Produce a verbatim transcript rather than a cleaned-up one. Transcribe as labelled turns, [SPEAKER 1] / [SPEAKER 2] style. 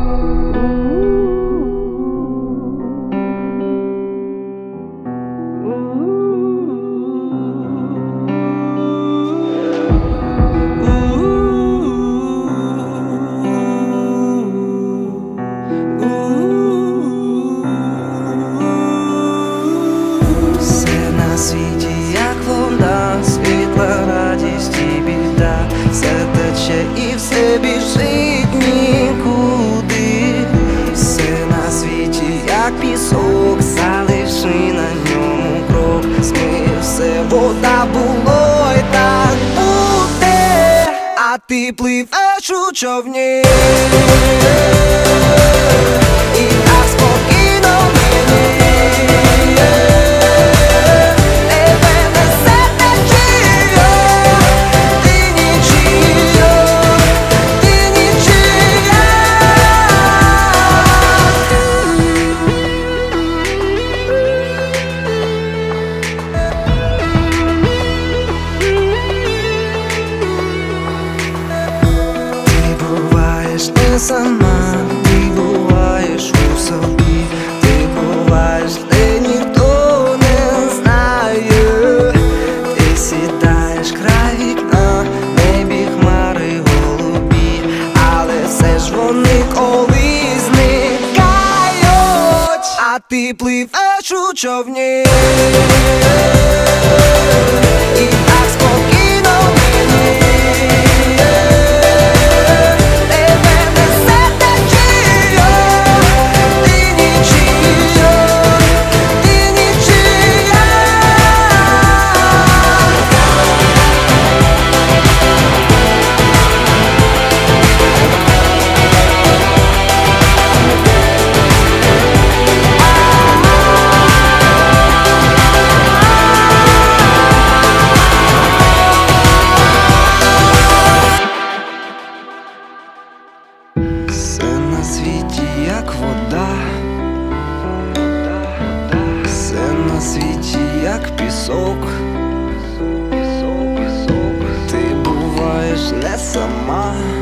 [SPEAKER 1] І все біжить нікуди. Все на світі, як пісок, залиши на ньому крок. Змив все, вода, було й так буде, а ти пливеш у човні. І так спокійно мені. Ти сама, ти буваєш у собі, ти буваєш, де ніхто не знає. Ти сідаєш край вікна, небі хмари голубі, але все ж вони колись зникають, а ти пливеш у човні. І так спокійно мені. Все на світі, як вода, все на світі, як пісок. Ти буваєш не сама.